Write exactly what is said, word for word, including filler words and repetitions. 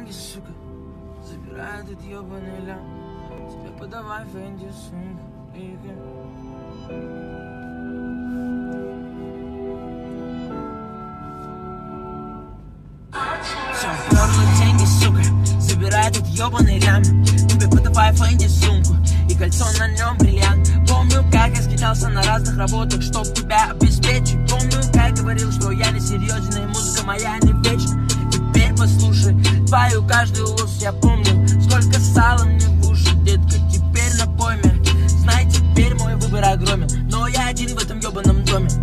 деньги, сука, забирай этот ебаный лям. Тебе подавай Фенди сумку. Все, перла деньги, сука, забирай этот ебаный лям. Тебе подавай Фенди сумку и кольцо на нем бриллиант. Помню, как я скитался на разных работах, чтоб тебя обеспечить. Помню, как говорил, что я не серьезен и музыка моя не вечна. Теперь послушай твою каждую ложь, я помню, сколько сала мне